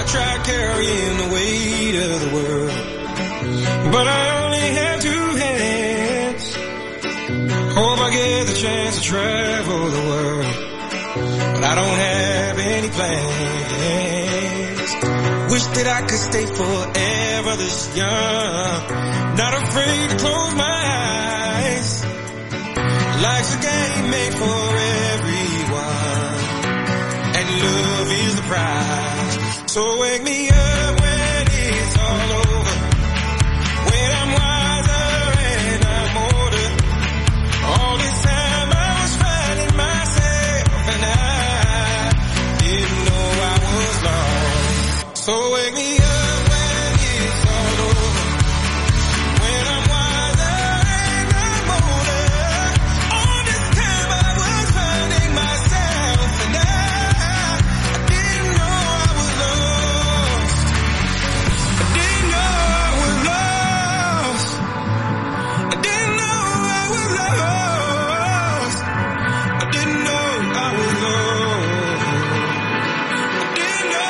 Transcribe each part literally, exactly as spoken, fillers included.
I tried carrying the weight of the world, but I only have two hands. Hope I get the chance to travel the world, but I don't have any plans. Wish that I could stay forever this young, not afraid to close my eyes. Life's a game made for everyone, and love is the prize. So wake me up when it's all over, when I'm wiser and I'm older. All this time I was finding myself, and I didn't know I was lost. So wake me up when it's all over, when I'm wiser and I'm older. All this time I was finding myself, and I, I didn't know I was lost. I didn't know I was lost. I didn't know I was lost. I didn't know I was lost. I didn't know.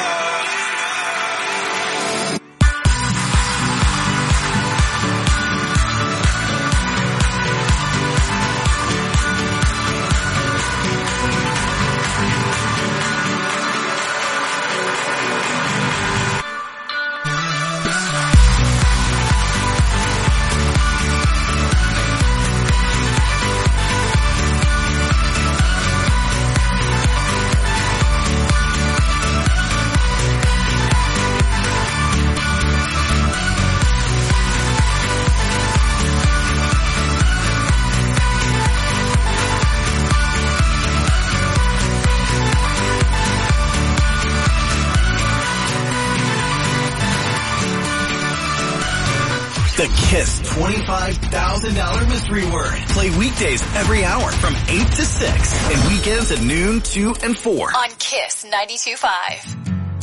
The Kiss twenty-five thousand dollars Mystery Word. Play weekdays every hour from eight to six and weekends at noon, two, and four. On Kiss ninety-two point five.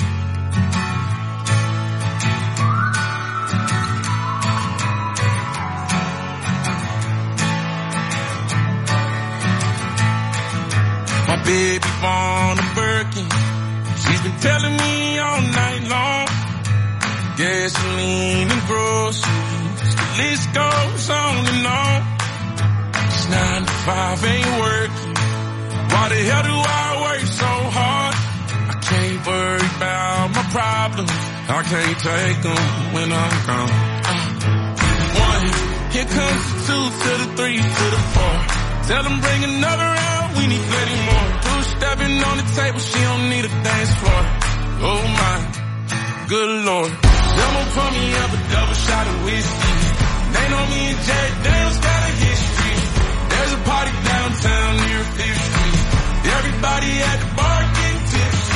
My baby born a Birkin. She's been telling me all night long. Gasoline and groceries, the list goes on and on. It's nine to five ain't working. Why the hell do I work so hard? I can't worry about my problems. I can't take them when I'm gone. Uh, one, here comes the two to the three to the four. Tell them bring another round, we need plenty more. Two stepping on the table, she don't need a dance floor. Oh my, good Lord. Someone pour me up a double shot of whiskey. They know me and Jack Daniels got a history. There's a party downtown near Fifth Street. Everybody at the bar getting tipsy.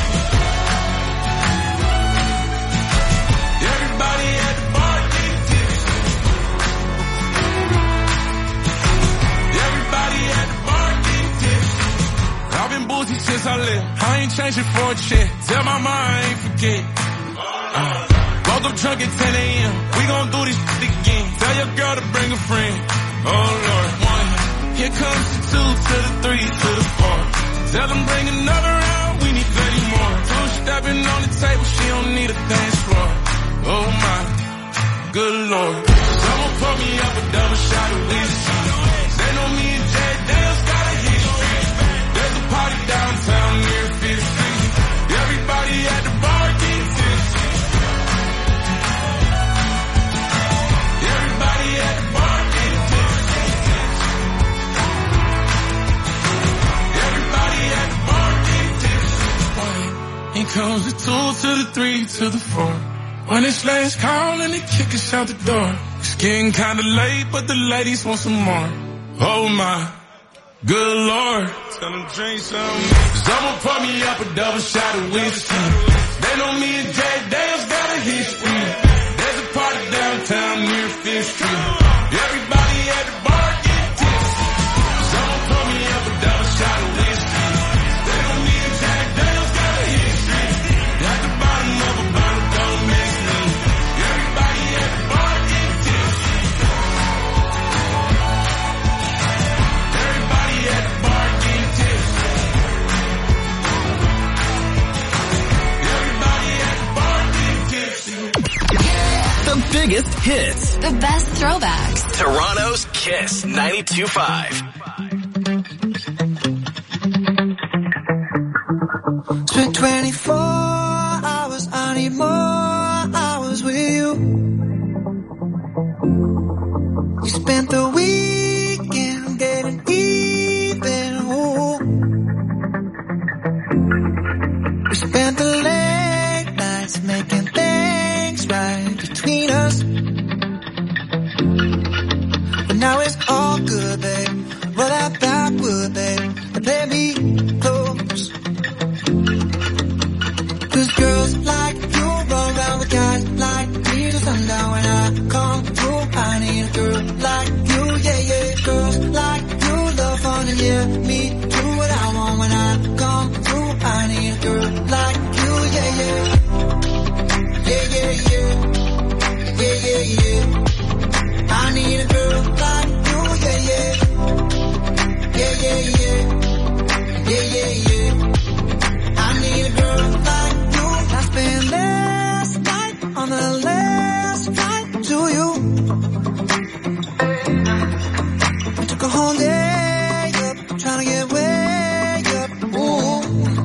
Everybody at the bar getting tipsy. Everybody at the bar getting tipsy. I've been boozy since I left. I ain't changing for a check. Tell my mom I ain't forget. Uh. Woke up drunk at ten a.m. We gon' do this shit again. Tell your girl to bring a friend. Oh Lord. One, here comes the two to the three to the four. Tell them bring another round, we need plenty more. Two stepping on the table, she don't need a dance floor. Oh my, good Lord. Someone pour me up a double shot of whiskey. They know me and Jack Daniels got a history. There's a party downtown near Fifth Street. Everybody at the bar getting tipsy. Here comes the two to the three to the four. When it's last call and they kick us out the door. It's getting kinda late, but the ladies want some more. Oh my, good Lord. Tell them drink some. Someone pour me up a double shot of whiskey. They know me and Jack Daniels got a history. There's a party downtown near Fifth Street. Everybody at the bar getting tipsy. Someone pour me up a double shot of whiskey. They know me and Jack Daniels got a history. At the bottom of a bottle, don't miss me. Everybody at the bar getting tipsy. Everybody at the bar getting tipsy. Everybody at the bar The biggest hits. The best throwbacks. Toronto's Kiss ninety-two point five. Spent twenty-four hours, I need more hours with you. We spent the weekend getting even, ooh. We spent the late nights making things right between us. But now it's all good, babe. Roll that backward, babe, and play me close. Cause girls like you roll around with guys like me till sundown. When I come through, I need a girl like you, yeah, yeah. Girls like you love fun and yeah, me do what I want. When I come through, I need a girl like you, yeah, yeah. Yeah, yeah, yeah. Yeah, yeah, yeah. I need a girl like you, yeah, yeah. Yeah, yeah, yeah. Yeah, yeah, yeah. I need a girl like you. I spent last night on the last flight to you. I took a whole day up, trying to get way up. Ooh.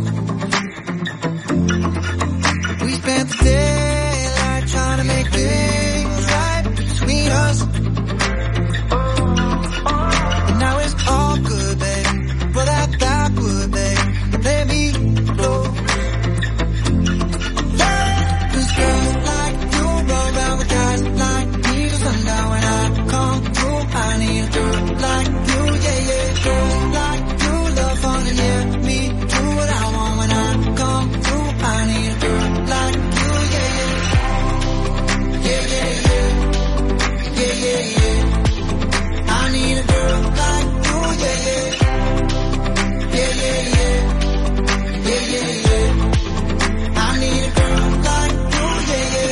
We spent the daylight trying to make things right between us. But now it's all good, babe. Roll that backward, babe. Play me close. Cause girls like you roll around with guys like me till sundown. When I come through, I need a girl like you, yeah, yeah. Girls like you love fun and yeah, me do what I want. When I come through, I need a girl like you, yeah, yeah. Yeah, yeah, yeah. Yeah, yeah, yeah. I need a girl like you, yeah, yeah. Yeah, yeah, yeah. Yeah, yeah, yeah. I need a girl like you, yeah, yeah.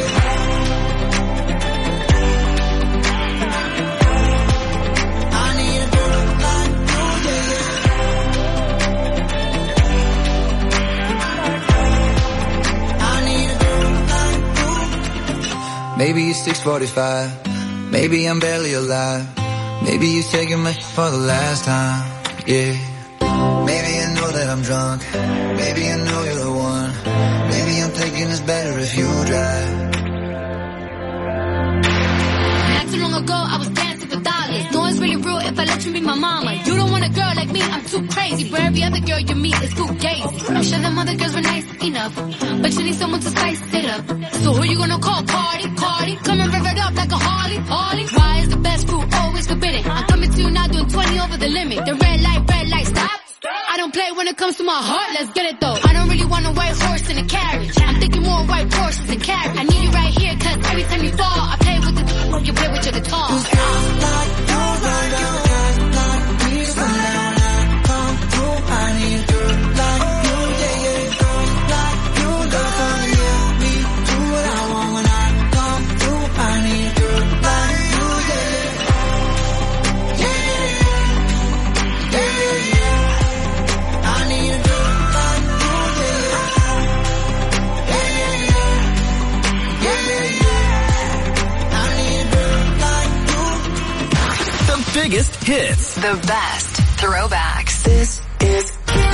I need a girl like you, yeah, yeah. I need a girl like you. Maybe it's six forty-five. Maybe I'm barely alive. Maybe you're taking my shit for the last time, yeah. Maybe I know that I'm drunk. Maybe I know you're the one. Maybe I'm thinking it's better if you drive. Not too long ago, I was dancing for dollars. No one's really real if I let you be my mama. You don't want a girl like me, I'm too crazy. For every other girl you meet is too gazy. I'm sure them other girls were nice enough, but you need someone to spice it up. So who you gonna call? Cardi, Cardi. Come and rev it up like a Harley, Harley. Why is the best food always forbidden? I'm coming to you now doing twenty over the limit. The red light, red light, stop. I don't play when it comes to my heart, let's get it though. I don't really want a white horse in a carriage. I'm thinking more white horses and carriage. I need you right here, cause every time you fall, I play with the you play with your guitar. Cause girls like you run down guys like me till sundown. When I come through, I need a girl like you, yeah, yeah. Girls like you love fun and yeah, me do what I want. When I come through, I need a girl like you, yeah, yeah. Yeah, yeah, yeah. Yeah, yeah, yeah. I need a girl like you, yeah, yeah. Yeah, yeah, yeah. Yeah, yeah, yeah. I need a girl like you. The biggest hits. The best throwbacks. This is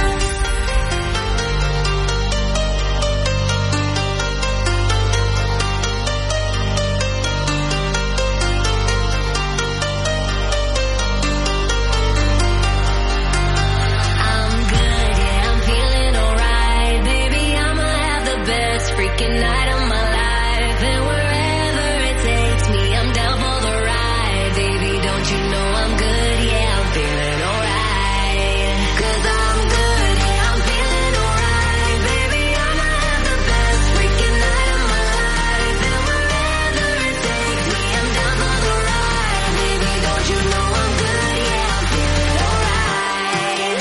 I'm good, yeah, I'm feeling alright. Baby, I'ma have the best freaking night of my life. And wherever it takes me, I'm down for the ride. Baby, don't you know I'm good, yeah, I'm feeling alright. Cause I'm good, yeah, I'm feeling alright. Baby, I'ma have the best freaking night of my life. And wherever it takes me, I'm down for the ride. Baby, don't you know I'm good, yeah, I'm feeling alright.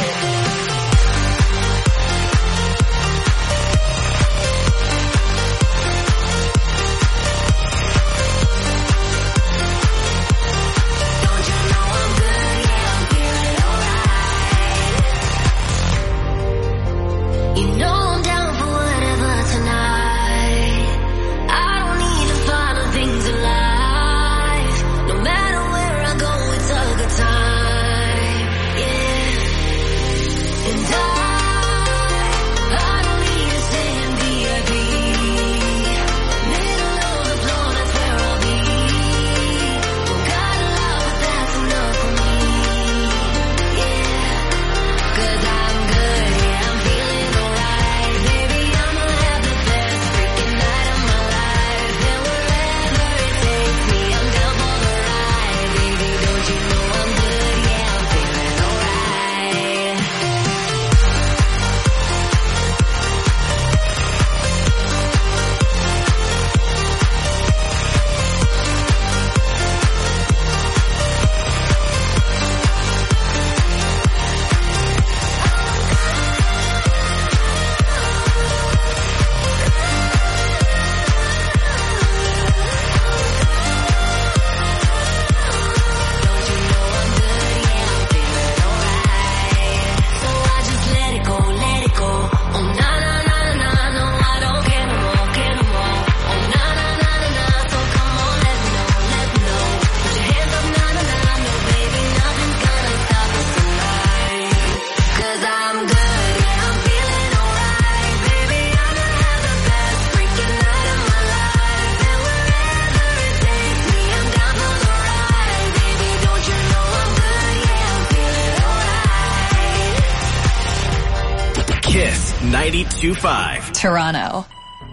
ninety-two point five. Toronto.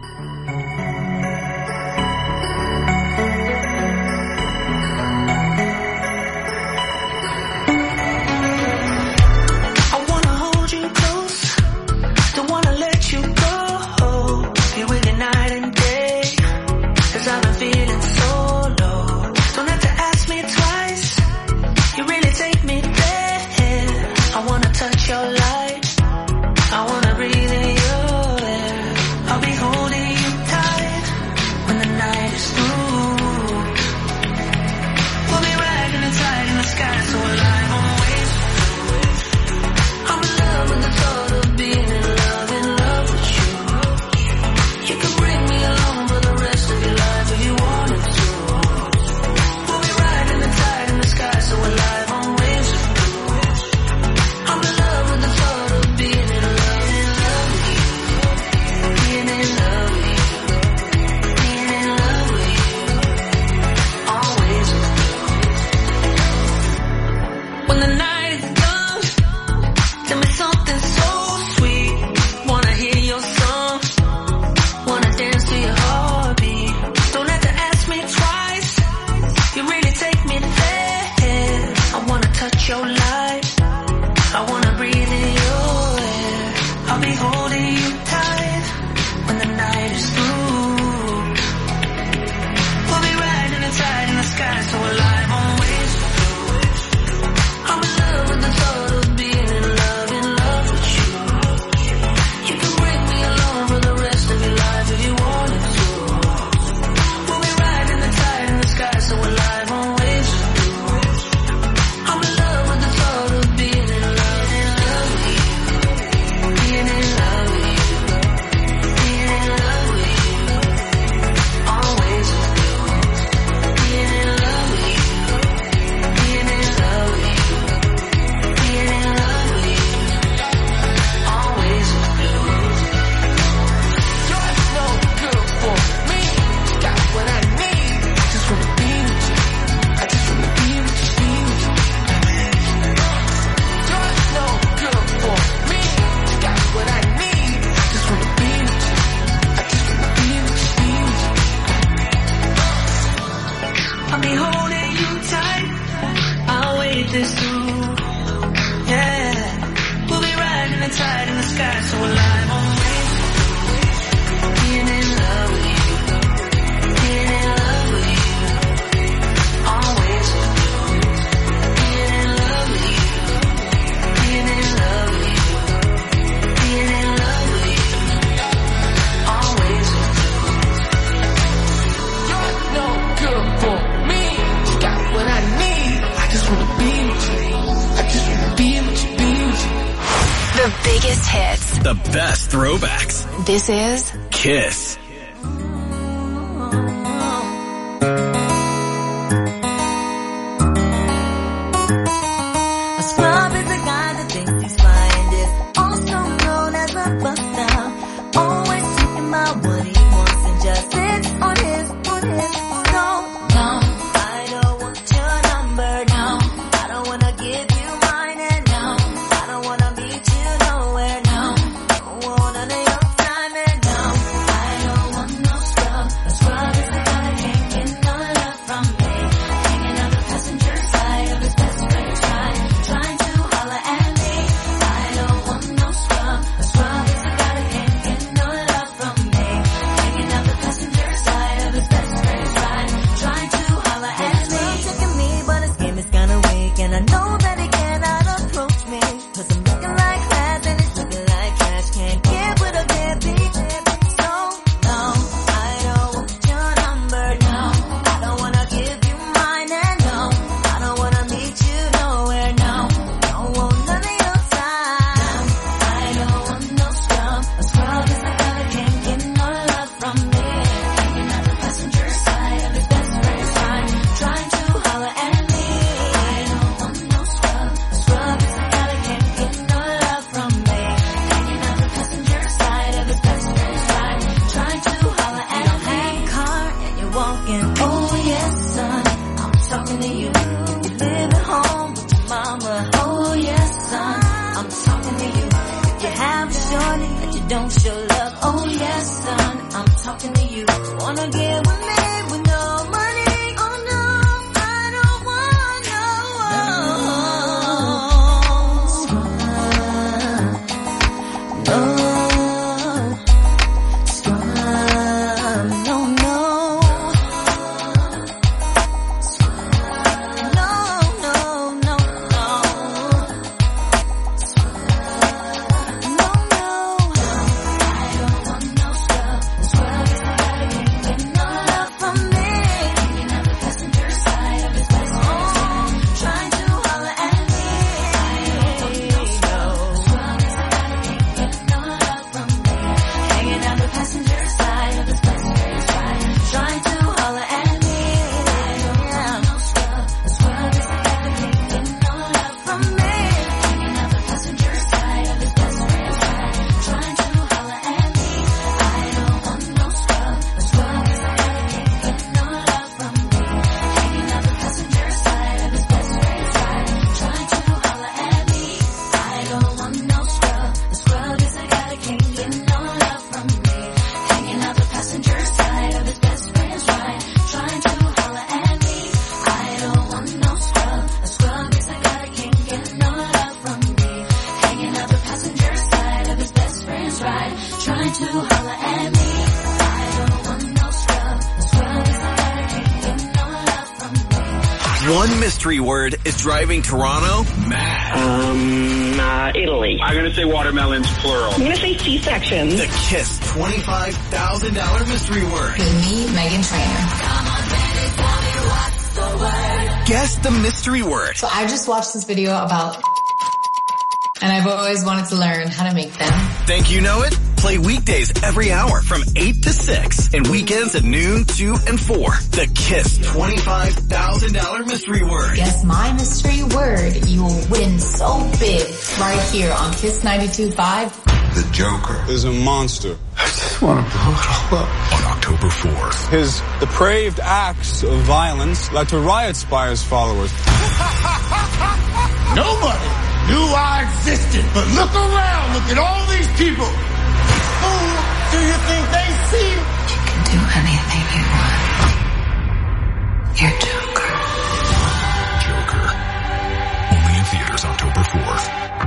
This is Kiss. I talking to you. Wanna get with me with no money? Oh no, I don't want no. No, scrub, no, no. No, no, no, no. No, no. I don't want no scrub. Scrub is the guy that can't get no love from me. Hanging out the passenger side of his best friend's ride, trying to holler at me. I don't want no scrub. Scrub is the guy that can't get no love from me. Hanging out the passenger side of his best friend's ride, trying to holler at me. I don't want no scrub. Scrub is the guy that can't get no love from me. Hanging out the passenger side of his best friend's ride, trying to holler at me. I don't want no scrub. Scrub is the guy that can't get no love from me. Hanging out the passenger side of his best friend's ride, trying to holler at me. I don't want no scrub. Scrub is the guy that can't get no love from me. Hanging out the passenger side of his best friend's ride, trying to holler at me. I don't want no scrub. A scrub is the guy that can't get no love from me. Hanging out the passenger side of his best friend's ride, trying to holler at me. I don't want no scrub. A scrub is the guy that can't get no love from me. One mystery word is driving Toronto mad. Um, uh, Italy. I'm going to say watermelons, plural. I'm going to say C-sections. The Kiss twenty-five thousand dollars mystery word. With me, Megan Trainor. Guess the mystery word. So I just watched this video about and I've always wanted to learn how to make them. Think you know it? Play weekdays every hour from eight to six and weekends at noon, two, and four. The Kiss twenty-five thousand dollars mystery word. Guess my mystery word. You will win so big right here on Kiss ninety-two point five. The Joker Is a monster. I just want to blow it all up. On October fourth. His depraved acts of violence led to riots by his followers. Nobody knew I existed, but look around, look at all these people. Who do you think they see? You can do anything you want. You're Joker. Joker. Only in theaters October fourth.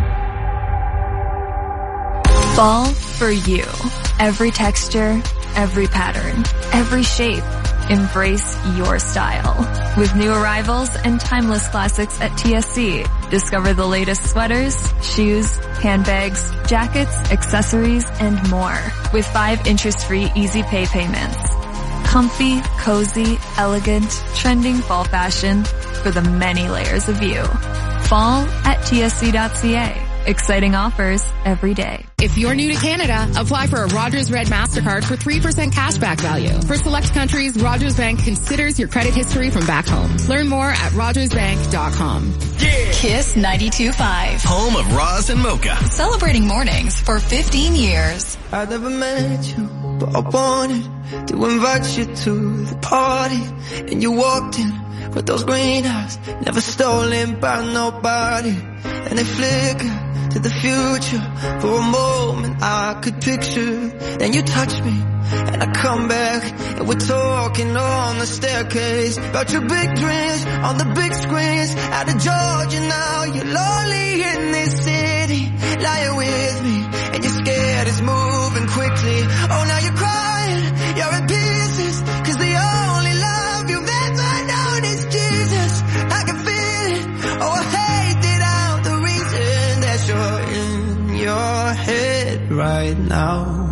Fall for you. Every texture, every pattern, every shape. Embrace your style. With new arrivals and timeless classics at T S C. Discover the latest sweaters, shoes, handbags, jackets, accessories, and more. With five interest-free easy pay payments. Comfy, cozy, elegant, trending fall fashion for the many layers of you. Fall at T S C dot C A. Exciting offers every day. If you're new to Canada, apply for a Rogers Red MasterCard for three percent cashback value. For select countries, Rogers Bank considers your credit history from back home. Learn more at rogers bank dot com. Yeah. Kiss ninety-two point five. Home of Roz and Mocha. Celebrating mornings for fifteen years. I never met you, but I wanted to invite you to the party. And you walked in with those green eyes, never stolen by nobody. And they flicker to the future. For a moment I could picture. Then you touch me and I come back, and we're talking on the staircase about your big dreams on the big screens. Out of Georgia now, you're lonely in this city, lying with me, and you're scared it's moving quickly. Oh, now you're crying, you're in pieces, cause the only love you've ever known is Jesus. I can feel it, oh I hate it out, the reason that you're in your head right now,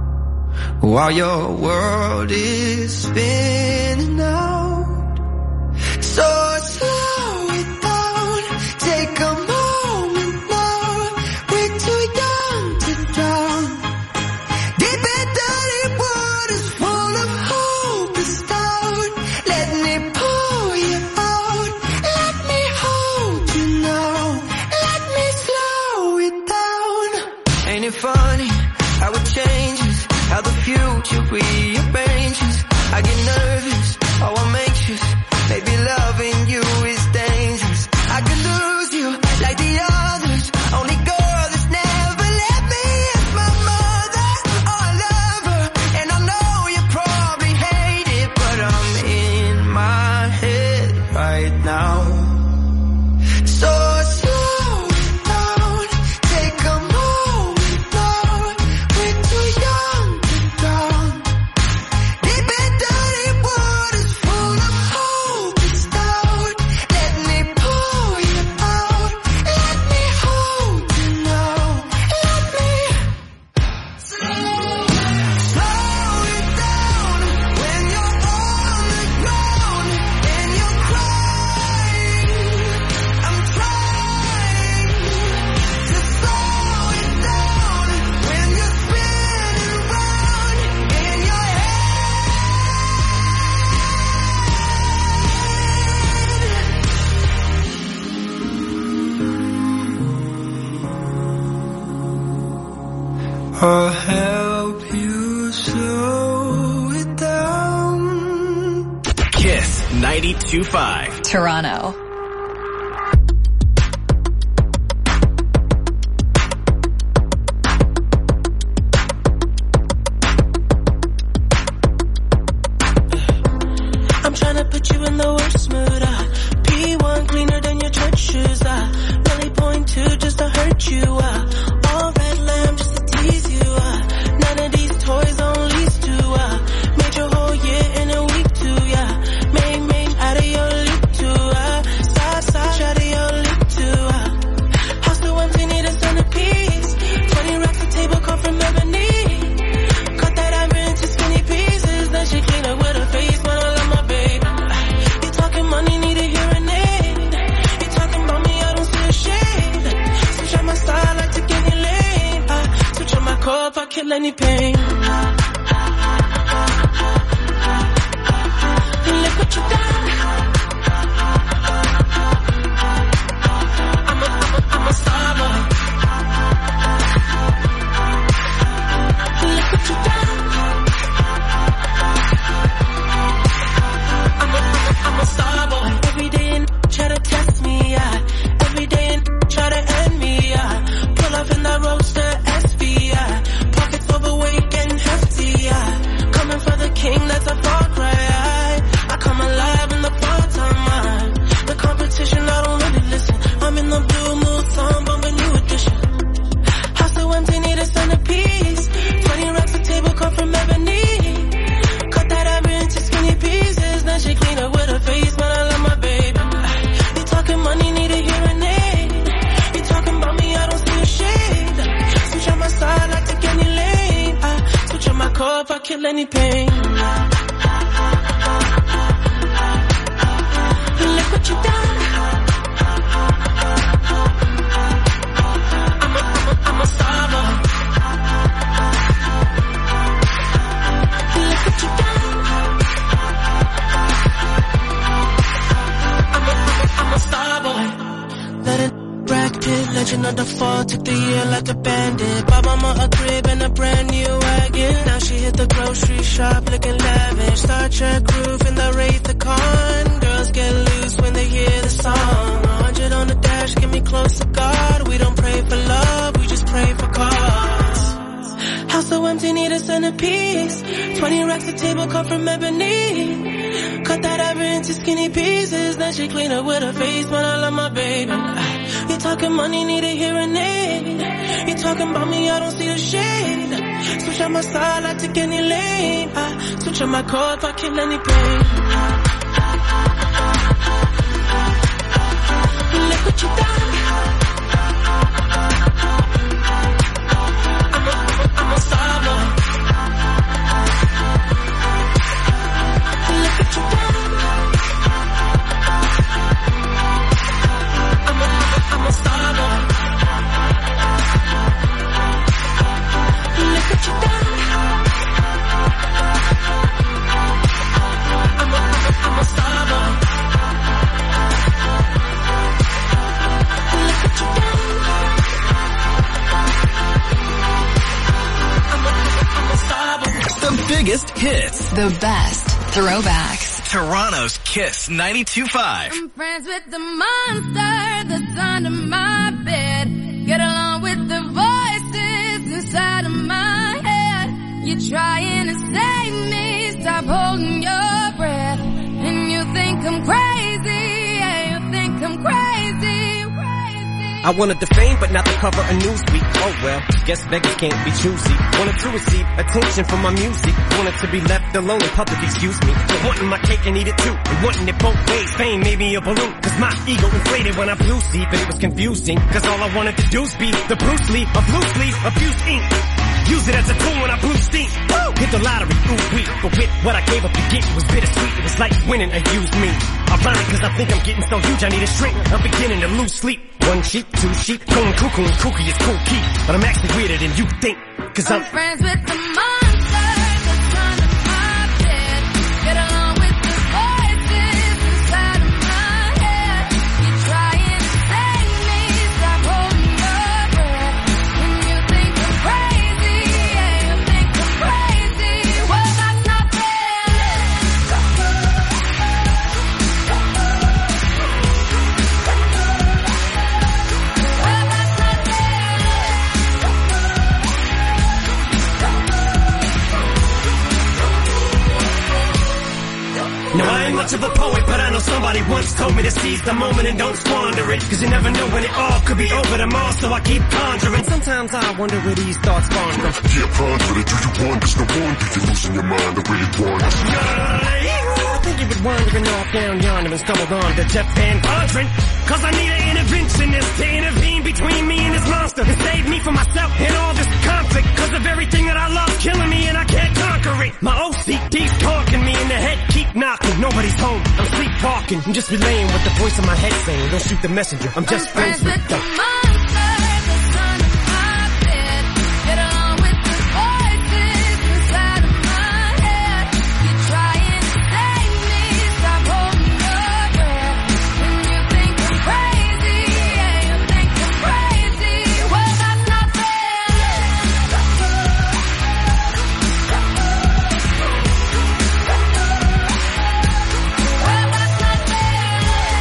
while your world is spinning out. So slow it down, take a moment now. We're too young to drown. Deep and dirty waters full of hope is down. Let me pull you out. Let me hold you now. Let me slow it down. Ain't it funny how it changes, how the future rearranges. I get nervous, oh I'm anxious. Maybe loving you is dangerous. I could lose you like the others. Only girl that's never left me is my mother. Oh, I love her, and I know you're ninety-two point five. Toronto. I'm trying to put you in the worst mood, uh. P one cleaner than your church shoes, uh. Really point two just to hurt you, uh. All red lamb just to tease you, uh. None of these toys on lease to, uh. Made your whole year in a week too, yeah. Make, make out of your leap too, uh. Side, side, out of your leap too, uh. House so empty, need a centerpiece. twenty racks of table come from ebony. Cut that iron into skinny pieces, then she clean up with her face, but I love my baby. You talking money, need a hearing aid. You talking about me, I don't see a shade. Switch on my style, I take any lane. I switch on my core if I kill any pain. Look what you done. I'm a, I'm a, I'm a star boy. Look what you done. I'm a, I'm a, I'm a star boy. Every day and try to test me, yeah. Every day and try to end me, yeah. Pull up in the roadster S V, yeah. Pockets overweight, getting hefty, yeah. Coming for the king, that's a far cry, yeah. I come alive in the fall time, man. The competition, I don't really listen. I'm in the blue mood, song, bumping new edition. House so empty, need a centerpiece. twenty racks of table come from ebony. Cut that iron into skinny pieces, then she clean up with her face, but I love my baby. You talking money, need a hearing aid. You talking about me, I don't see a shade. Switch on my side, I take any lane. I switch on my core if I kill any pain. Look what you done. I'm a, I'm a, I'm a star boy. Look what you done. I'm a, I'm a, I'm a star boy. Let it Brad Pitt, legend of the fall, took the year like a bandit. Bought mama a crib and a brand new wagon. Now she hit the grocery shop looking lavish. Star Trek roof in the Wraith the Con. Girls get loose when they hear the song. A hundred on the dash, get me close to God. We don't pray for love, we just pray for cause. House so empty, need a centerpiece. twenty racks of table come from ebony. Cut that iron into skinny pieces, then she clean up with her face, but I love my baby. You talking money, need a hearing aid. You talking about me, I don't see a shade. Switch on my side, I take any lane. I switch on my core if I kill any pain. Look what you done. I'm a, I'm a, I'm a star boy. Look what you done. I'm a, I'm a, I'm a star boy. Look what you done. I'm a, I'm a, I'm a star boy. Look what you done. I'm a, I'm a star boy. The biggest hits. The best throwbacks. Toronto's Kiss ninety-two point five. I'm friends with the monster that's under my bed. Get along with the voices inside of my head. You're trying to save me, stop holding your breath. And you think I'm crazy, yeah, you think I'm crazy. I wanted the fame, but not the cover of Newsweek. Oh well, guess beggars can't be choosy. Wanted to receive attention from my music. Wanted to be left alone in public, excuse me. But wanting my cake and eat it too. And wanting it both ways, fame made me a balloon. Cause my ego inflated when I blew sleep, and it was confusing. Cause all I wanted to do was be the Bruce Lee of loosely abused ink. Use it as a tool when I blew steam. Woo! Hit the lottery, ooh wee. But with what I gave up to get, it was bittersweet. It was like winning a used me. Ironic cause I think I'm getting so huge I need a shrink. I'm beginning to lose sleep. One sheep, two sheep, going cuckoo and kooky is cool key. But I'm actually weirder than you think. Cause I'm, I'm friends with the monster that's under my bed. Get along with the voices inside of my head. You're trying to save me, stop holding your breath. And you think I'm crazy, yeah, you think I'm crazy. Well, that's not fair. No, I ain't much of a poet, but I know somebody once told me to seize the moment and don't squander it. Cause you never know when it all could be over tomorrow, so I keep conjuring. Sometimes I wonder where these thoughts spawn from. Yeah, ponder it. Do you wonder? No wonder you're losing your mind. I really wonder. I think you've been wandering off down yonder and stumbled on to Jeff Van Vondren. Cause I need an interventionist to intervene between me and this monster and save me from myself and all this conflict. Cause of everything that I love killing me and I can't conquer it. My O C D's talking me in the head, keep knocking. Nobody's home, I'm sleepwalking. I'm just relaying what the voice in my head saying. Don't shoot the messenger, I'm just I'm friends with the monster that's under my bed. Get on with the voices inside of my head. You're trying to save me, stop holding your breath. And you think I'm crazy, yeah, you think I'm crazy. Well, that's not fair. Well, that's not fair.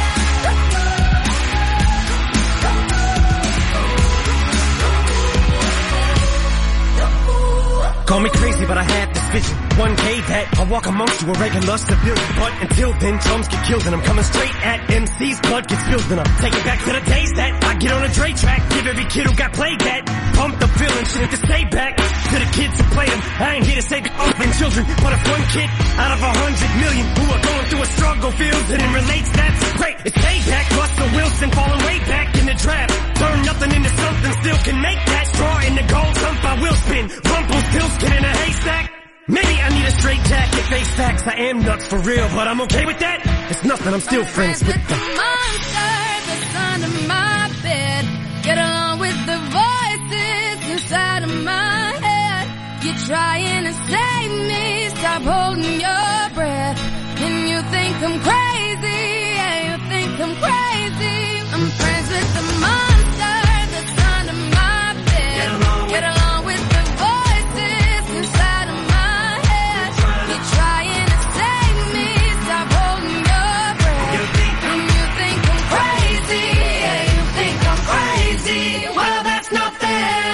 Call me crazy, but I have this vision. One day that I'll walk amongst you a regular civilian. But until then, chums get killed and I'm coming straight at M C's. Blood gets spilled and I'm taking back to the days that I get on a Dre track. Give every kid who got played that. Pump the feeling, shit to stay back. To the kids who play them, I ain't here to save the orphan children. But if one kid out of a hundred million who are going through a struggle feels it and relates, that's great. It's payback. Russell Wilson falling way back in the draft. Turn nothing into something, still can make that straw in the gold dump. I will spin. Rumpelstiltskin in a haystack. Maybe I need a straight jacket, face facts. I am nuts for real, but I'm okay with that. It's nothing, I'm still friends with the monster that's under my bed. Get along with the voices inside of my head. You're trying to save me, stop holding your breath. And you think I'm crazy, yeah, you think I'm crazy. I'm friends with the monster that's under my bed. Get along, Get along with the voices inside of my head. You're trying to save me, stop holding your breath. And you think I'm crazy, yeah, you think I'm crazy. Well, that's not fair.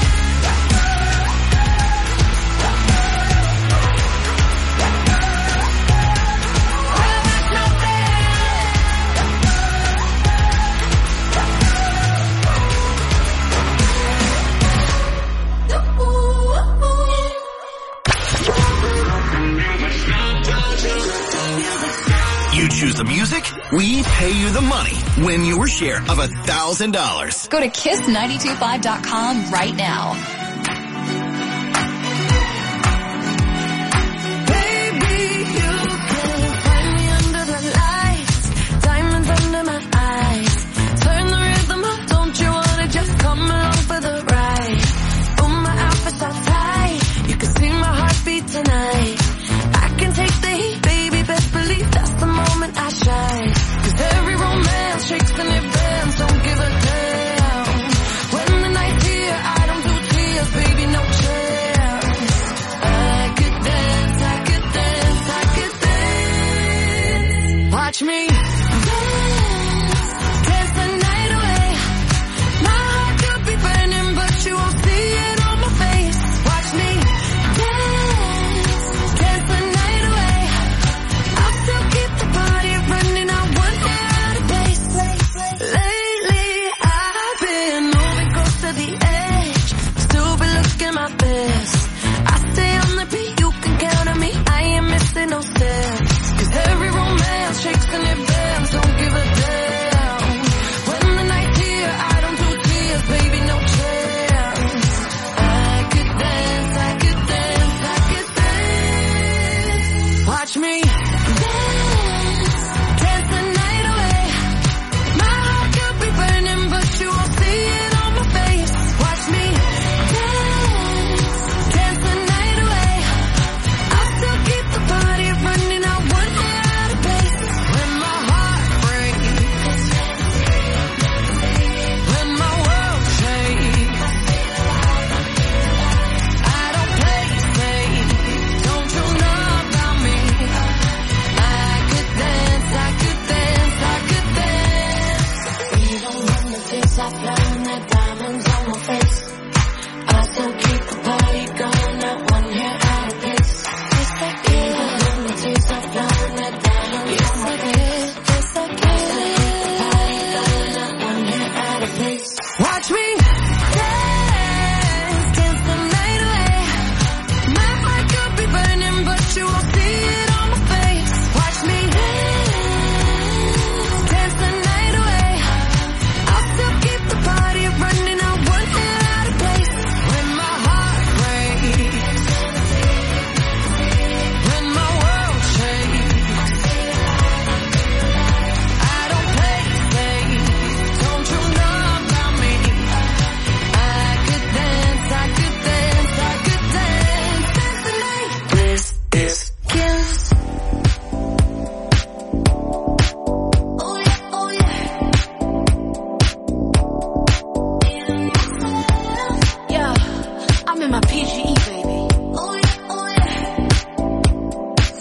You choose the music, we pay you the money. Win your share of a thousand dollars. Go to kiss nine two five dot com right now. Baby, you can find me under the lights, diamonds under my eyes. Turn the rhythm up, don't you wanna just come along for the ride? Oh, my outfit's all tight, you can see my heartbeat tonight. I can take the heat, baby, best believe that's the moment I shine. Cause every romance shakes and it bends, don't give a damn. When the night's here, I don't do tears, baby, no chance. I could dance, I could dance, I could dance. Watch me dance, dance the night away. My heart could be burning, but you won't see it on my face. Watch me dance, dance the night away. I'll still keep the party running, I won't get out of place. Lately, I've been moving close to the edge, still be looking my best. I stay on the beat, you can count on me, I ain't missing no steps. Cause every romance shakes and it bends.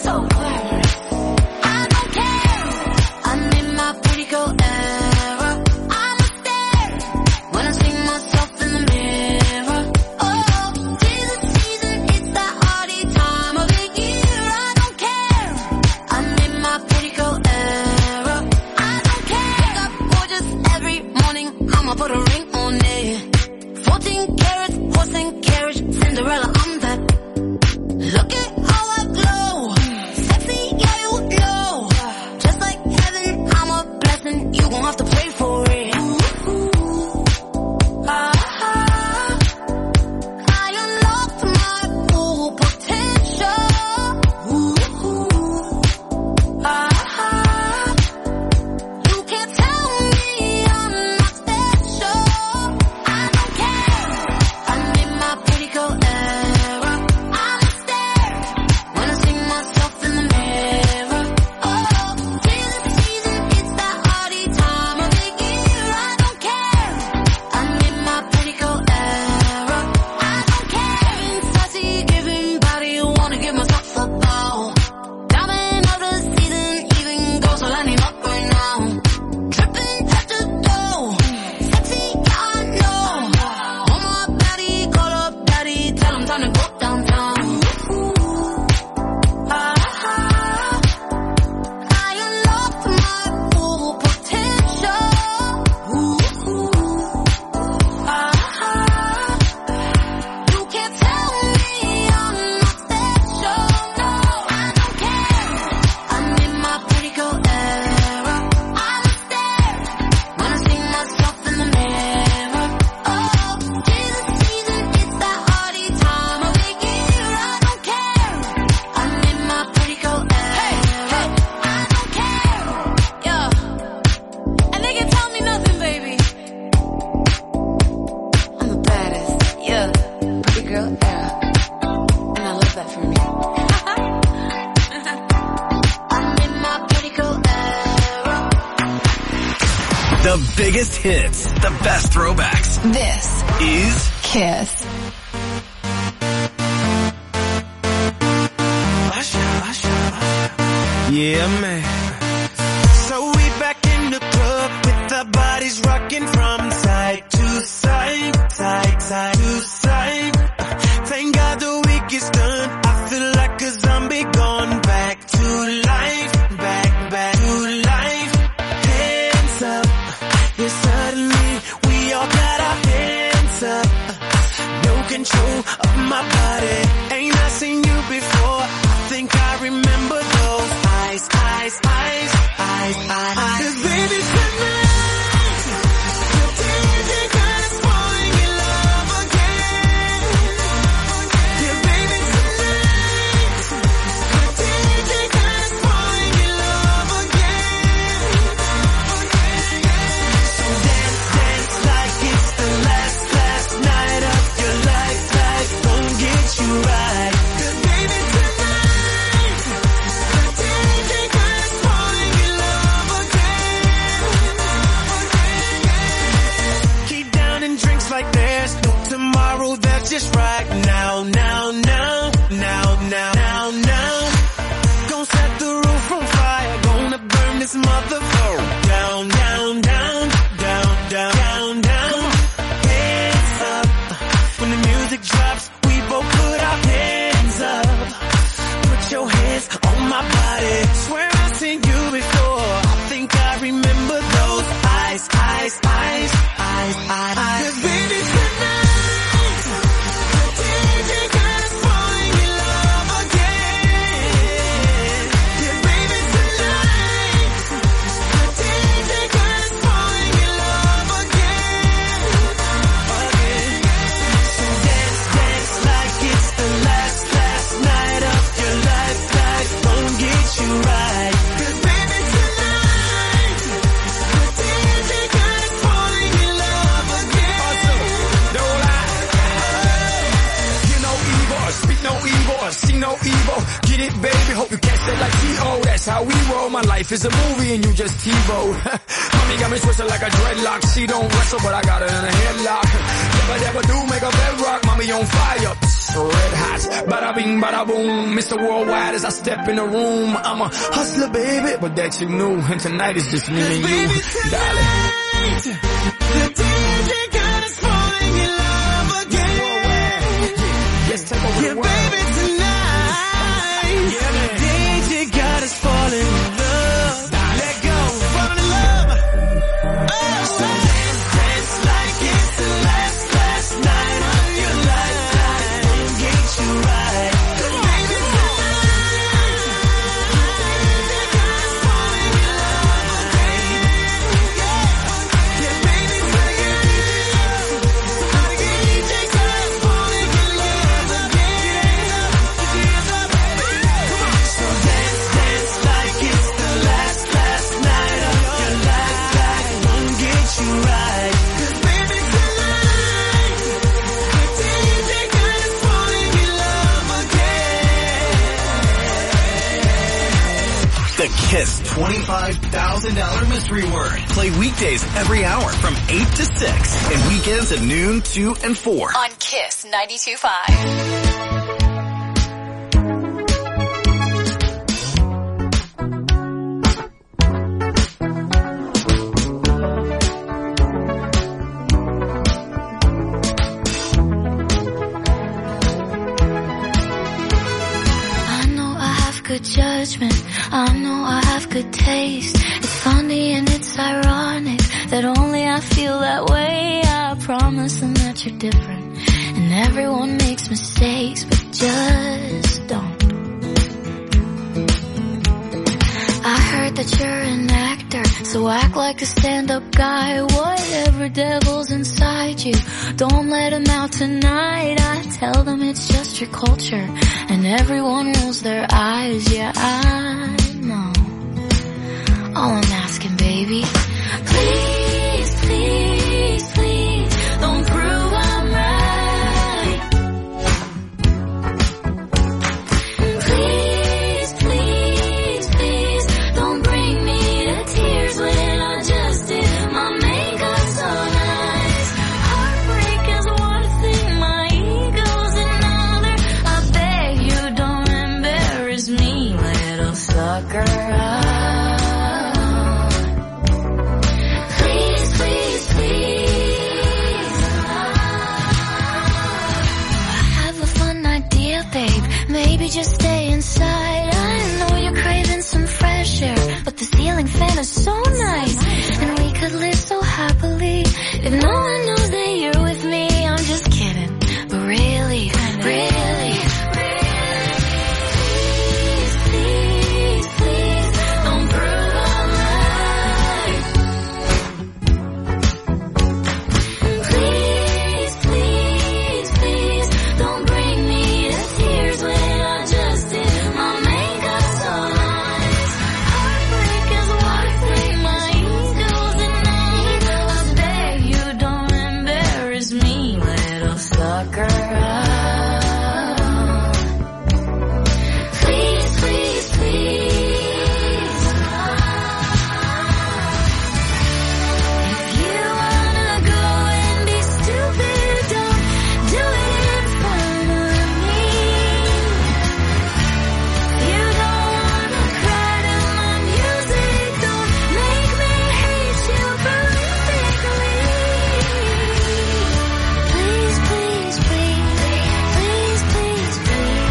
So what? I don't care. I'm in my pretty girl era. I'm a stare when I see myself in the mirror. Oh, tis the season, it's that hardy time of the year. I don't care. I'm in my pretty girl era. I don't care. Wake up gorgeous every morning. I'ma put a ring on it. Fourteen carats, horse and carriage, Cinderella. I'm that. Look at how I glow. Sexy, yeah, you know. Just like heaven, I'm a blessing. You gon' have to pray for it. Ah, ah. I unlocked my full potential. Ah, ah. You can't tell me I'm not special. I don't care. I'm in my pretty girl era. I'm a stare when I see myself in the mirror. Oh, tis the season, it's that hardy time of the year. I don't care. I'm in my pretty girl era. I don't care. Giving sassy, giving body, wanna give myself a bow. Diamond of the season, even goes all I need up right now. Dripping at the door, sexy, yeah, I know. On my body, call up daddy, tell him time to go downtown. Ah, ah. I unlocked my full potential. Ah, ah. You can't tell me I'm not special. No, I don't care. I'm in my pretty girl era. I'm a stare when I see myself in the mirror. Oh, tis the season, it's that hardy time of the year. I don't care. I'm in my pretty girl era. I don't care. Yeah. And they can tell me nothing, baby. I'm the baddest. Yeah. Pretty girl era. And I love that for me. I'm in my pretty girl era. The biggest hits, the best throwbacks. This Is Kiss. Yeah, man. So we back in the club with our bodies rocking from side to side, side, side to side. Thank God the week is done. I feel like a zombie gone back to life, back, back to life. Hands up, yeah, suddenly we all got our hands up. No control of my body. Ain't I seen you before? I think I remember those eyes, eyes, eyes, eyes, eyes. 'Cause baby, tonight, the D J got us falling in love again. Yeah, baby, tonight, the D J got us falling in love again. So dance, dance like it's the last, last night of your life. Life won't get you right. 'Cause baby, tonight, the D J got us falling in love again. Keep down and drinks like there's no tomorrow. That's just right now, now, now, now, now, now, now. Gonna set the roof on fire. Gonna burn this motherfucker down, down, down, down, down, down, down. Hands up. When the music drops, we both put our hands up. Put your hands on my body. Swear I've seen you before. I think I remember those eyes, eyes, eyes, eyes, eyes. 'Cause baby, tonight, the D J got us falling in love again. Yeah, baby, tonight, the D J got us falling in love again. Again. So dance, dance like it's the last, last night of your life. Life won't get you right. 'Cause baby, tonight, the D J got us falling in love again. No lie. Hear no evil, or speak no evil, or see no evil. Get it, baby, hope you catch that like T O. That that's how we roll. My life is a movie and you just TiVo. Mommy got me twisted like a dreadlock. She don't wrestle, but I got her in a headlock. Never, never do make a bedrock. Mommy on fire, red hot. Bada bing, bada boom. Mister Worldwide as I step in the room. I'm a hustler, baby, but that you knew. And tonight is just me and you, baby, tonight, darling. The D J got us falling in love again. Let's take over yeah, the world. baby, tonight, yeah, the D J got us falling in love. Let go, falling in love. Oh, so dance, dance like it's the last, last night of your life. Won't get you right. Baby, tonight, the D J got us falling in love again. Yeah, baby, tonight, the D J got us falling in love again. So dance, dance like it's the last, last night of your life. Life won't get you right. 'Cause baby, tonight, the D J got us falling in love again. The Kiss twenty-five thousand dollars mystery word. Play weekdays every hour from eight to six and weekends at noon, two, and four. On Kiss ninety-two point five. I know I have good judgment. I know I have good taste. It's funny and it's ironic that only I feel that way. I promise them that you're different. And everyone makes mistakes, but just don't. I heard that you're an actor, so act like a stand-up guy. Whatever devil's inside you, don't let him out tonight. I tell them it's just your culture, and everyone rolls their eyes. Yeah, I know. All I'm asking, baby, please, please, please, don't prove I'm right. Please, please, please, don't bring me to tears when I just did my makeup so nice. Heartbreak is one thing, my ego's another. I beg you don't embarrass me, little sucker. Please, please, please. I have a fun idea, babe. Maybe just stay inside. I know you're craving some fresh air, but the ceiling fan is so nice, and we could live so happily if no one knows that you're with me. I'm just kidding, but really, really, please, please, please, don't prove I'm right. Please, please, please, don't bring me to tears when I just did my makeup so nice. Heartbreak is one thing, my ego's another. I beg you don't embarrass me, little sucker. Please, please, please. If you wanna go and be stupid, don't do it in front of me. You don't wanna cry to my music, don't make me hate you perfectly. Please, please, please, please, please, please,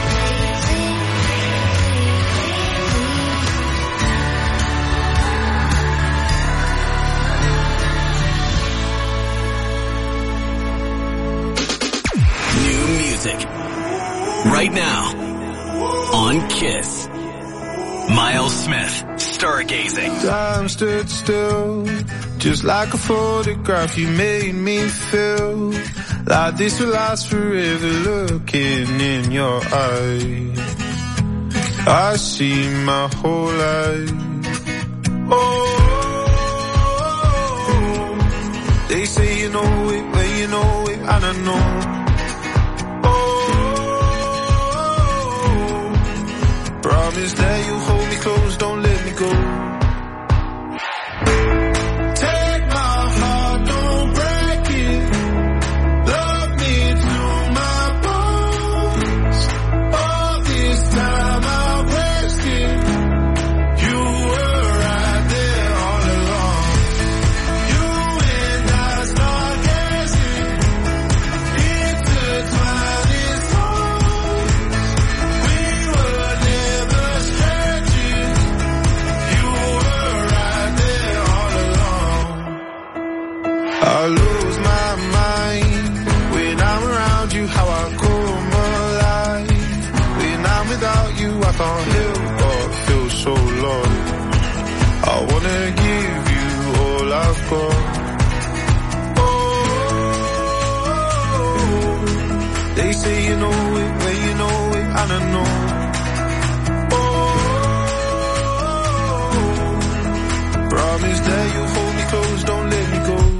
New music. Right now. On Kiss. Miles Smith. Stargazing. Time stood still, just like a photograph. You made me feel like this will last forever. Looking in your eyes, I see my whole life. Oh, they say you know it, but you know it, and I know. Oh, promise that you'll hold me close, don't let wanna know. Oh, promise that you hold me close, don't let me go.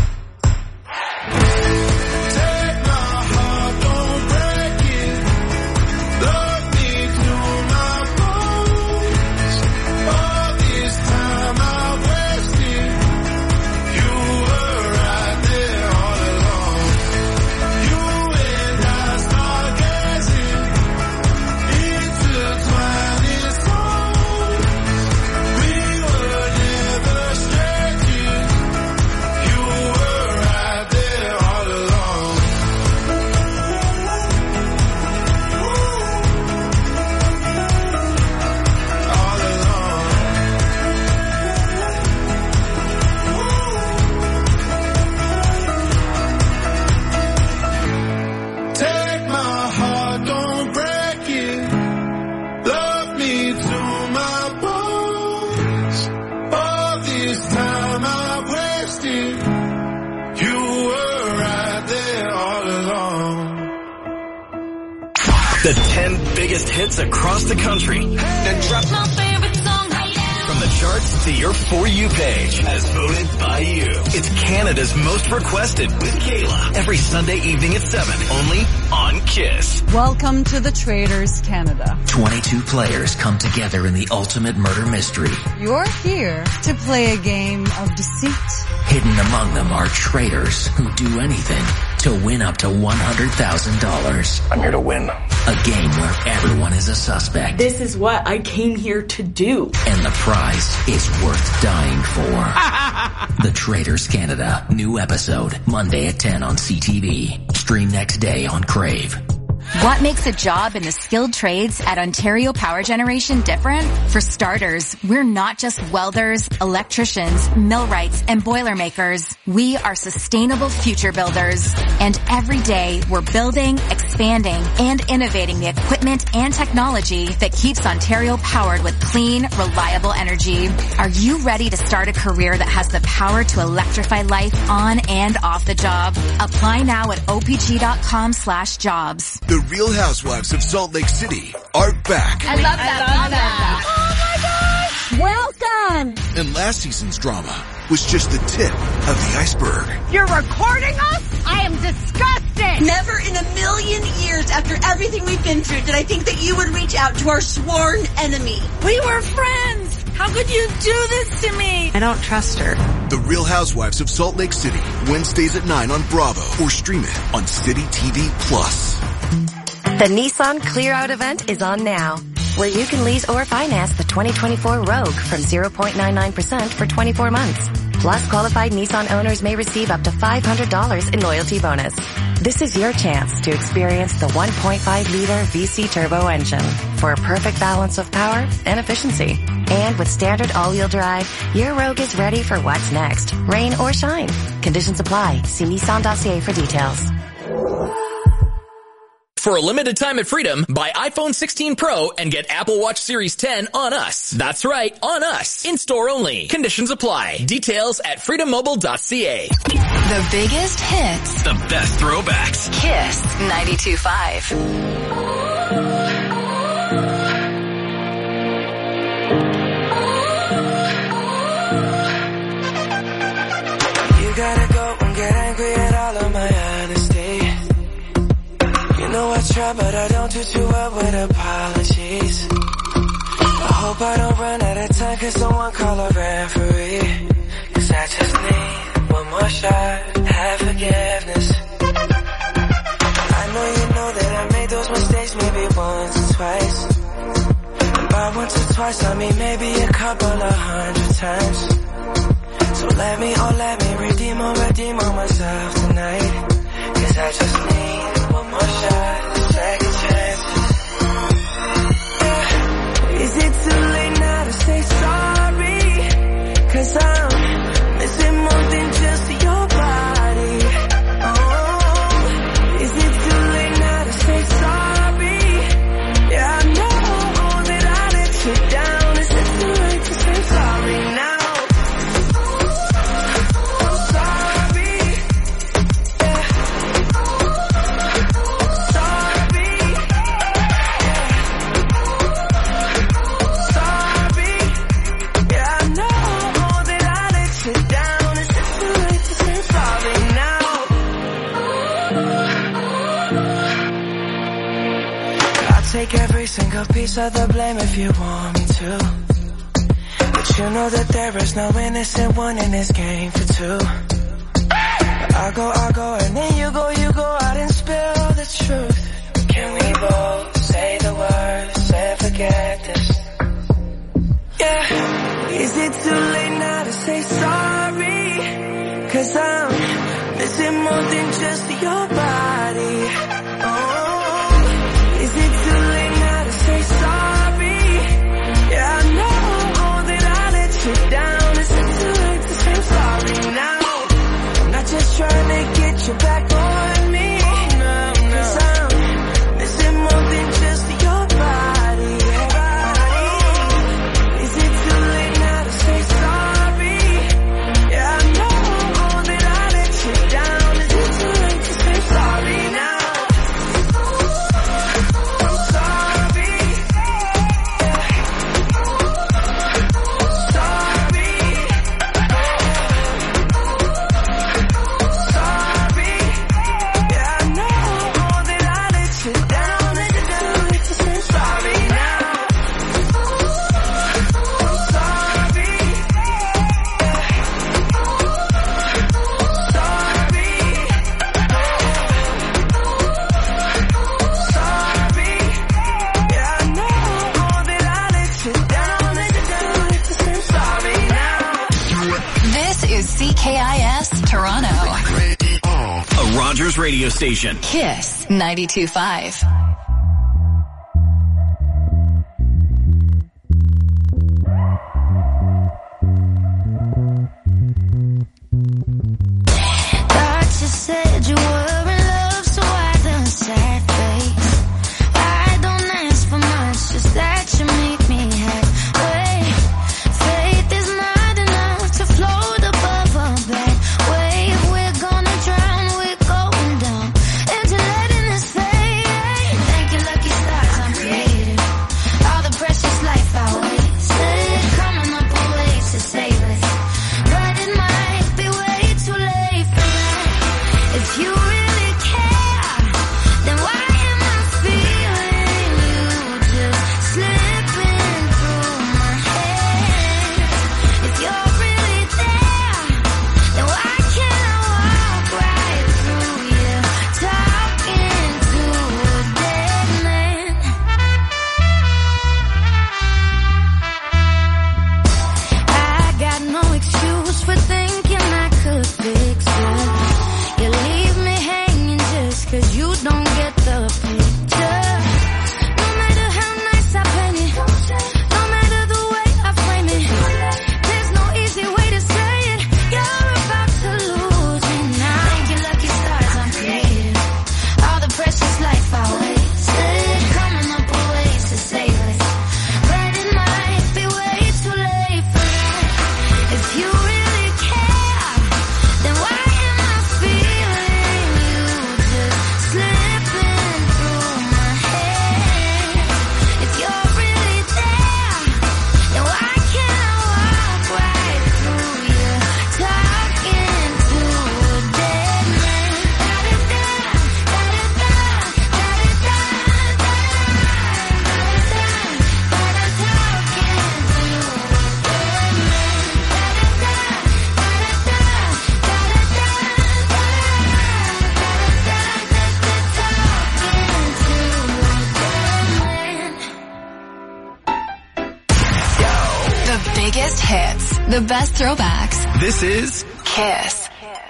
The ten biggest hits across the country. Then drop my favorite song right now. From the charts to your For You page, as voted by you. It's Canada's most requested with Kayla. Every Sunday evening at seven, only on Kiss. Welcome to the Traitors Canada. twenty-two players come together in the ultimate murder mystery. You're here to play a game of deceit. Hidden among them are traitors who do anything to win up to one hundred thousand dollars. I'm here to win. A game where everyone is a suspect. This is what I came here to do. And the prize is worth dying for. The Traitors Canada. New episode. Monday at ten on C T V. Stream next day on Crave. What makes a job in the skilled trades at Ontario Power Generation different? For starters, we're not just welders, electricians, millwrights, and boilermakers. We are sustainable future builders. And every day, we're building, expanding, and innovating the equipment and technology that keeps Ontario powered with clean, reliable energy. Are you ready to start a career that has the power to electrify life on and off the job? Apply now at O P G dot com slash jobs. The Real Housewives of Salt Lake City are back. I love that. I love that. Oh my gosh. Welcome. And last season's drama was just the tip of the iceberg. You're recording us? I am disgusted. Never in a million years after everything we've been through did I think that you would reach out to our sworn enemy. We were friends. How could you do this to me? I don't trust her. The Real Housewives of Salt Lake City, Wednesdays at nine on Bravo or stream it on City T V Plus. The Nissan Clear Out event is on now, where you can lease or finance the twenty twenty-four Rogue from zero point nine nine percent for twenty-four months. Plus, qualified Nissan owners may receive up to five hundred dollars in loyalty bonus. This is your chance to experience the one point five liter V C turbo engine for a perfect balance of power and efficiency. And with standard all-wheel drive, your Rogue is ready for what's next, rain or shine. Conditions apply. See Nissan dot C A for details. For a limited time at Freedom, buy iPhone sixteen Pro and get Apple Watch Series ten on us. That's right, on us. In-store only. Conditions apply. Details at freedom mobile dot C A. The biggest hits. The best throwbacks. Kiss ninety-two point five. You gotta go and get angry at all of my honesty. You know I try, but I don't do too well with apologies. I hope I don't run out of time, cause someone call a referee. Cause I just need one more shot, have forgiveness. I know you know that I made those mistakes maybe once or twice. By once or twice, I mean maybe a couple of hundred times. So let me, oh let me redeem or redeem on myself tonight. Cause I just need one more shot, second chances. Yeah. Is it too late now to say sorry? Cause I'm missing more than just your body. Oh, is it too late now to say sorry? Yeah, I know that I let you down. Is it too late to say sorry now? a piece of the blame if you want me to. But you know that there is no innocent one in this game for two. I go, I go, and then you go, you go out and spill the truth. Can we both say the words and forget this? Yeah. Is it too late now to say sorry? Cause I'm missing more than just your body. Oh, is it too late now to say sorry? Yeah, I know that I let you down. Is it too late to say sorry now? I'm not just trying to get you back on me. Cause I'm missing more than just your body. Is it too late now to say sorry? Yeah, I know that I let you down. Is it too late to say sorry now? I'm sorry. C K I S Toronto. A Rogers radio station. Kiss ninety-two point five. Thought you said you were in love, so I done sad face. I don't ask for much, just that you make me happy. Faith is not enough to float above a bad wave. We're gonna drown, we're going down into letting us fade. Thank you, lucky stars, I'm creative. All the precious life I wasted, coming up with ways to save it. But it might be way too late for that. If you really care, then why am I feeling you just slipping through my head? If you're really there, then why can't I walk right through you, talking to a dead man? I got no excuse for thinking I could fix it. You leave me hanging just cause you don't get the picture. No matter how nice I paint it, no matter the way I frame it, there's no easy way to say it. You're about to lose me now. Thank you, lucky stars, I'm creative. All the precious life I wasted, coming up with ways to save it. But it might be way too late for that. If you really care, then why am I feeling you just slipping through my head? If you're really there, then why can't I walk right through you, talking to a dead man? Da-da-da, da-da-da, da-da-da, The biggest hits, the best throwbacks. This is Kiss.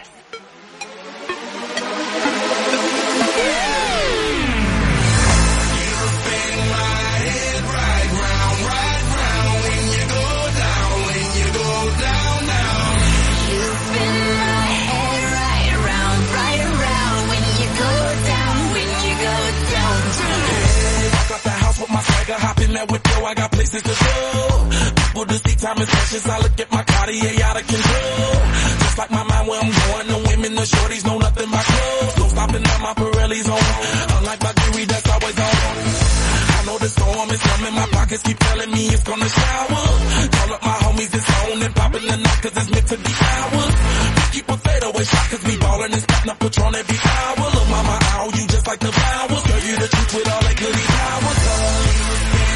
Got the house with my swagger, hop in that window, I got places to go. People to see, time is precious, I look at my Cartier out of control. Just like my mind where I'm going, the women, the shorties know nothing but clothes. No stopping at my Pirelli's on, unlike my jewelry that's always on. I know the storm is coming, my pockets keep telling me it's gonna shower. Call up my homies, it's on and popping the night cause it's meant to be ours. We keep a fadeaway shot cause we ballin' and spittin' up Patron every hour. Look mama, ow, you just like the flowers. Girl, you the truth with all that goody powers.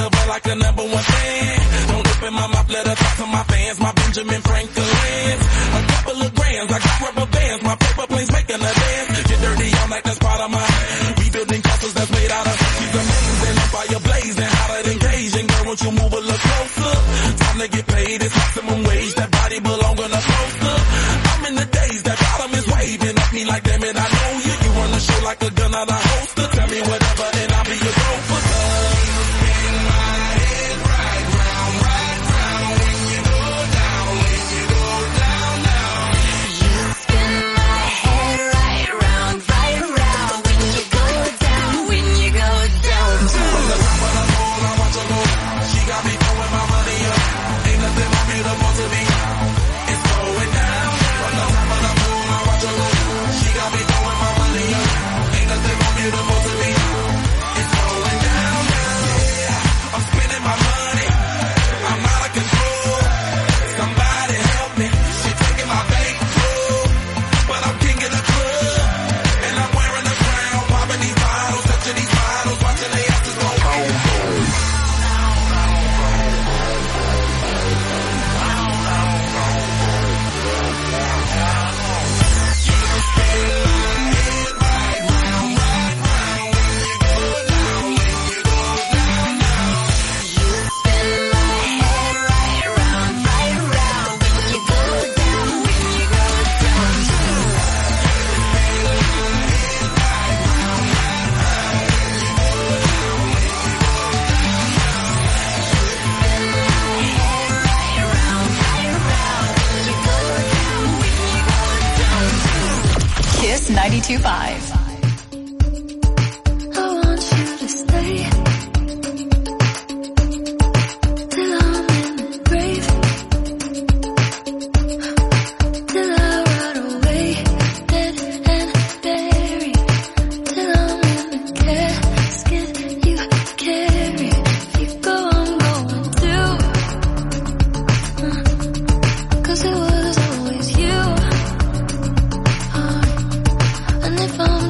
her like a number one fan. Don't open my mouth, let her talk to my fans. My Benjamin Franklin's. A couple of grands, I got rubber bands. My paper planes making a dance. Get dirty all night, that's part of my. We building castles that's made out of. She's amazing, I'm fire blazing, hotter than Cajun. Girl, won't you move a little closer? Time to get paid, it's maximum wage. That body belong on a poster. I'm in the days, that bottom is waving at me like, damn it, I know you. You run the show like a gun out of holster. Tell me whatever and I'll be your gopher. Spin my head right round, right round. When you go down, when you go down, down. You spin my head right round, right round. When you go down, when you go down. From the top of the pole, I watch her go. She got me throwing my money up. Ain't nothing more beautiful to me. It's going down. From the top of the pole, I watch her go. She got me throwing my money up. Ain't nothing more beautiful to me. It's going down. Yeah, I'm spending my money. I'm out of control. Somebody help me. She taking my bankroll, but I'm king of the club, and I'm wearing a crown. Popping these bottles, touching these bottles, watching they asses go home. Kiss ninety-two point five. I want you to stay till I'm in the grave, till I rot away, dead and buried, till I'm in the casket you carry. If you go, I'm going too, uh, 'cause it was always you. Uh, and if I'm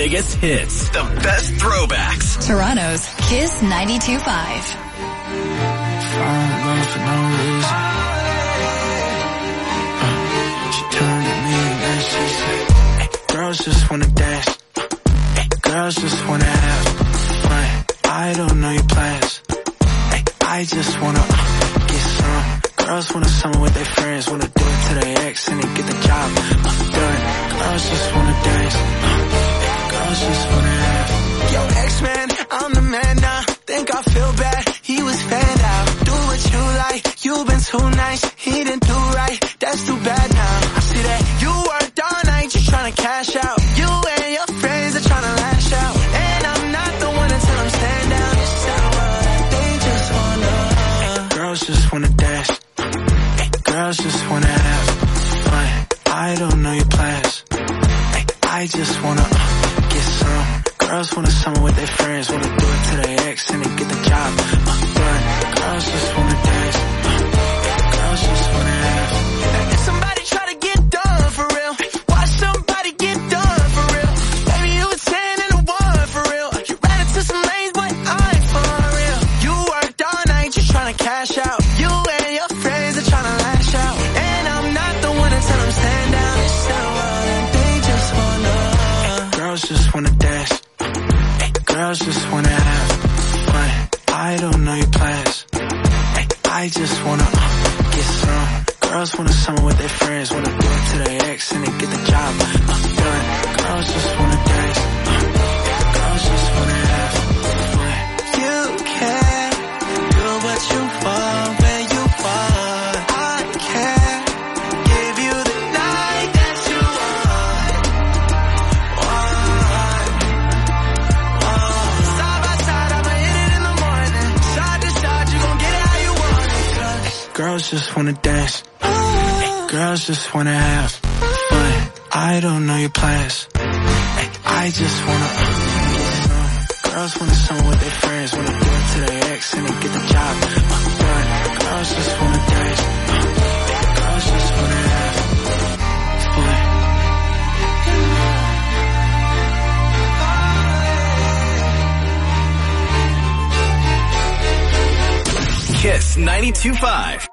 Vegas hits. The best throwbacks. Toronto's Kiss ninety-two point five. Falling in love for no reason. Uh, she turned to me and then she said, hey, girls just wanna dance. Hey, girls just wanna have fun. I don't know your plans. Hey, I just wanna uh, get some. Girls wanna summer with their friends, wanna do it to their ex and then get the job uh, done. Girls just wanna dance. Uh, girls just wanna have. Yo, ex-man, I'm the man now. Think I feel bad. He was fanned out. Do what you like. You've been too nice. He didn't do right. That's too bad now. I see that you worked all night just trying to cash out. You and your friends are trying to lash out. And I'm not the one to tell them stand down. It's sour. They just wanna. Girls just wanna dance. Girls just wanna have fun. I don't know your plans. I just wanna uh, get some. Girls wanna summer with their friends, wanna do it to their ex and then get the job uh, done. Girls just wanna dance. Uh, girls just wanna have. If somebody try to get done for real, watch somebody get done for real. Baby, you a ten and a one for real. You ran into some lanes, but I ain't for real. You worked all night just trying to cash out. You and your friends are trying to lash out. And I'm not the one to tell them stand down. It's sour, and they just wanna. Girls just wanna dance. Girls just wanna have fun. I don't know your plans. I just wanna uh, get some. Girls wanna summer with their friends, wanna do it to their ex and then get the job uh, done. Girls just wanna dance. Uh, girls just wanna have fun. You can do what you want when you want. I can give you the night that you want. Want. Side by side, I'ma hit it in the morning. Side to side, you gon' get it how you want it. Girls just wanna dance. Girls just wanna have fun. I don't know your plans. I just wanna uh, get some. Girls wanna summer with their friends, wanna do it to their ex and then get the job uh, done. Girls just wanna dance. Girls just wanna have fun. Kiss ninety-two point five.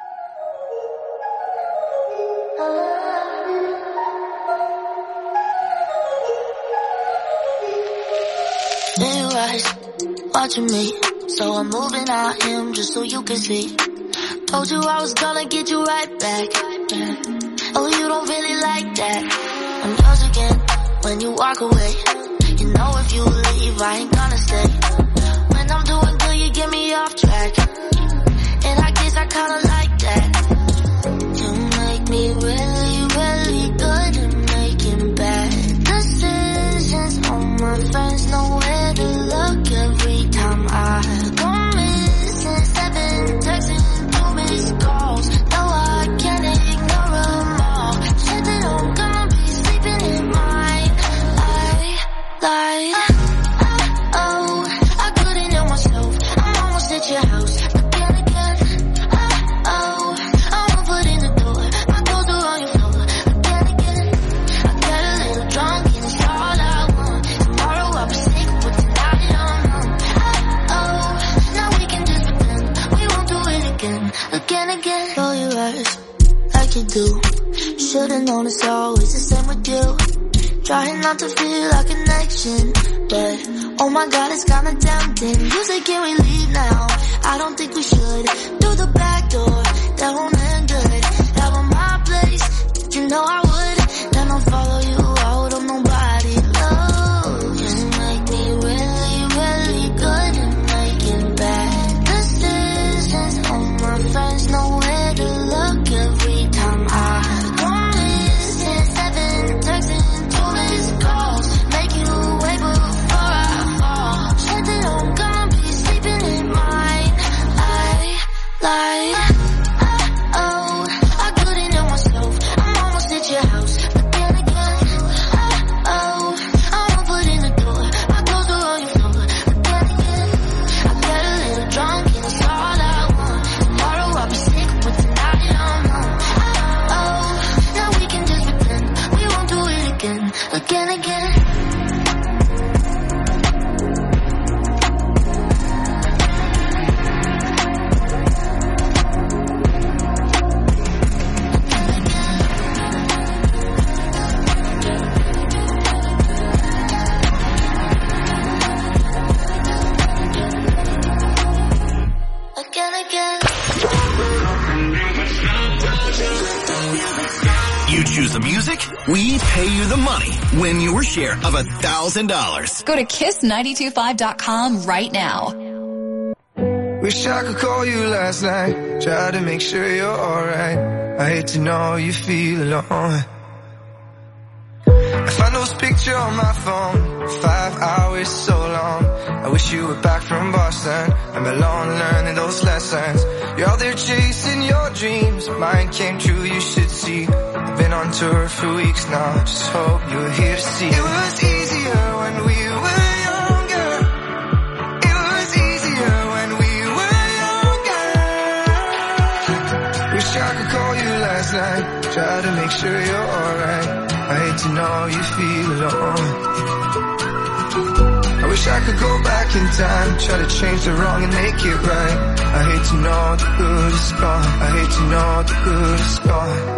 Then you rise, watching me, so I'm moving out him just so you can see. Told you I was gonna get you right back. Oh, you don't really like that. I'm yours again when you walk away. You know if you leave, I ain't gonna stay. When I'm doing good, you get me off track. And I guess I kinda like that. You make me really, really good at making bad decisions. All my friends know where to look every time I go missing. Seven texting, two missed calls. No, I can't ignore them all. Said that I'm gonna be sleeping in mine. I lied. Oh, I couldn't help myself. I'm almost at your house. Again, again. Oh, I'm foot in the door. My clothes are on your floor. Again, again. I got a little drunk and it's all I want. Tomorrow I'll be sick, but tonight I'm numb. Oh, now we can just pretend we won't do it again. Again, again. Roll your eyes like you do. Should've known it's always the same with you. Trying not to feel a connection, but oh my god, it's kinda tempting. You say can we leave now? I don't think we should. Through the back door, that won't end good. That was my place, you know I would. Then I'll follow you out on nobody. Oh, just make me really, really good at making bad decisions. All my friends know where to look every time I go missing. Seven texting, two missed calls. Make you wait before I fall. Said that I'm gonna be sleeping in mine. I lied. You choose the music, we pay you the money. Win your share of a thousand dollars. Go to kiss nine two five dot com right now. Wish I could call you last night, try to make sure you're alright. I hate to know you feel alone. I found those pictures on my phone, five hours so long. I wish you were back from Boston, I'm alone learning those lessons. You're out there chasing your dreams, mine came true, you should see. I've been on tour for weeks now, just hope you're here to see. It was easier when we were younger. It was easier when we were younger. Wish I could call you last night, try to make sure you're alright. I hate to know you feel alone. I wish I could go back in time, try to change the wrong and make it right. I hate to know the good is gone. I hate to know the good is gone.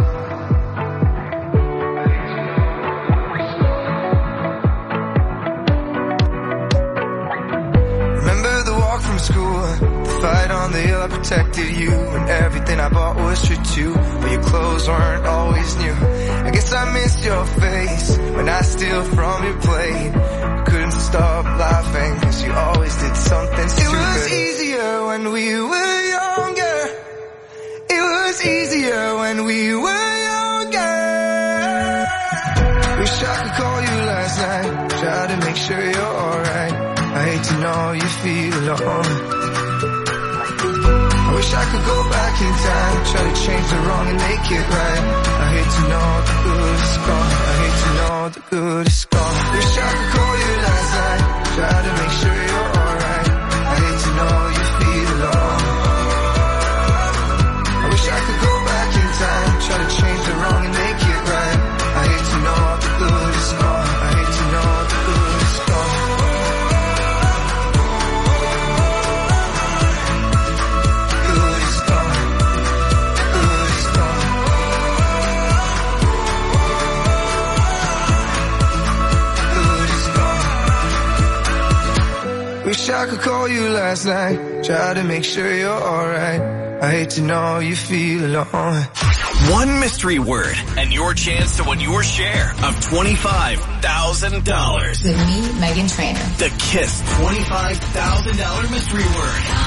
Remember the walk from school, the fight on the hill, I protected you, and everything I bought was true too, but your clothes weren't always new. I guess I missed your face when I steal from your plate. I couldn't stop laughing cause you always did something stupid. It was easier when we were younger. It was easier when we were younger. Wish I could call you last night, try to make sure you're alright. I hate to know you feel alone. I wish I could go back in time, try to change the wrong and make it right. I hate to know the good is gone. I hate to know the good is gone. Wish I could call you last night, try to make sure you're alright. I hate to know you feel alone. I wish I could go back in time, try to change the wrong and make it right. I hate to know the good is gone. I hate to know the good is gone. Wish I could call you last night, try to make sure you're alright. I hate to know you feel alone. One mystery word, and your chance to win your share of twenty-five thousand dollars. With me, Megan Trainor. The Kiss twenty-five thousand dollars mystery word.